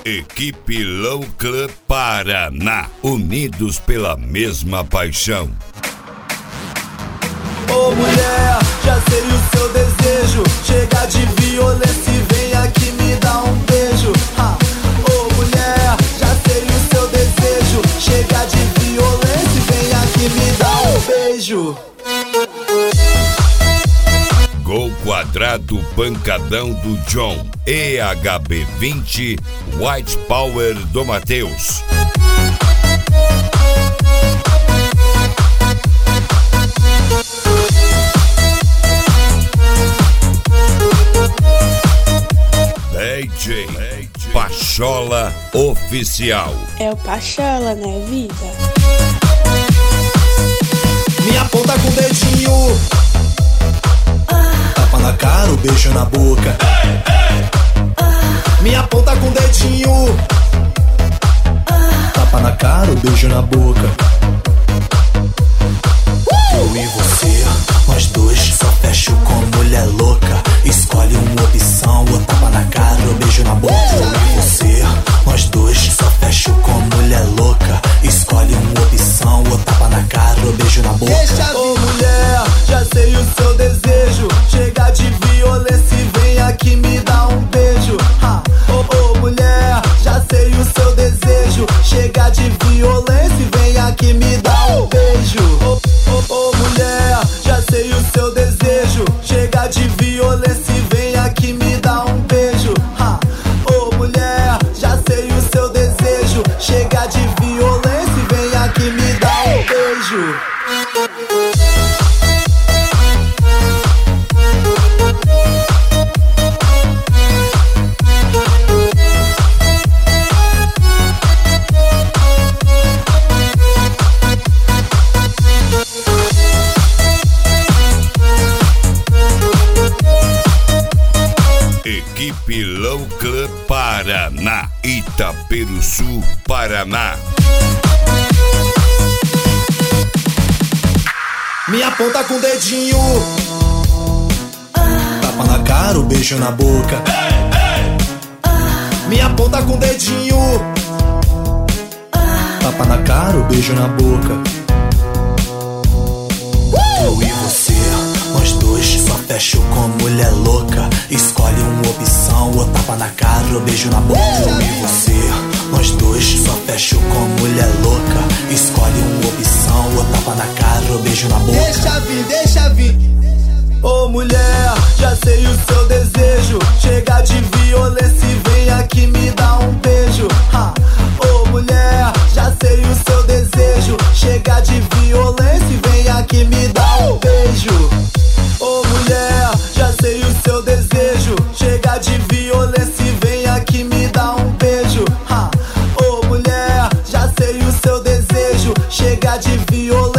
Equipe Low Club Paraná, unidos pela mesma paixão. Ô mulher, já sei o seu desejo. Chega de violência e vem aqui me dar um beijo. Ô mulher, já sei o seu desejo. Chega de violência e vem aqui me dar um beijo. Gol quadrado, pancadão do John. EHB20, White Power do Matheus. DJ Pachola Oficial. É o Pachola, né, vida? Me aponta com o dedinho. Tapa na cara, o beijo na boca. Me aponta com o dedinho. Tapa na cara, o beijo na boca. Eu e você, nós dois só fecho com mulher louca. Escolhe uma opção, ou tapa na cara, ou beijo na boca. Eu e você, nós dois só fecho com mulher louca. Escolhe uma opção, ou tapa na cara, ou beijo na boca. Ô mulher, já sei o seu desejo. Chega de violência e vem aqui me dar um beijo. Ô mulher, já sei o seu desejo. Chega de violência e vem aqui me dar um beijo. Ô mulher, já sei o seu desejo. Chega de violência e vem aqui me dar um beijo. Ô mulher, já sei o seu desejo. Chega de violência e vem aqui me dar um beijo. Equipe Low Club Paraná, Itaperuçu, Paraná. Me aponta com o dedinho. Tapa na cara, o beijo na boca. Me aponta com o dedinho. Tapa na cara, o beijo na boca. Eu e você, nós dois só fecho com mulher louca. Escolhe uma opção, ou tapa na cara, ou beijo na boca. Eu e você, nós dois só fecho com mulher louca. Escolhe uma opção, ou tapa na cara, ou beijo na boca. Deixa vir, deixa vir. Ô mulher, já sei o seu desejo. Chega de violência e vem aqui me dar um beijo. Ô mulher, já sei o seu desejo. Chega de violência e vem aqui me dar um beijo. Ô mulher, já sei o seu desejo. Chega de violência e vem aqui me dar um beijo. Ô mulher, já sei o seu desejo. Chega de violência.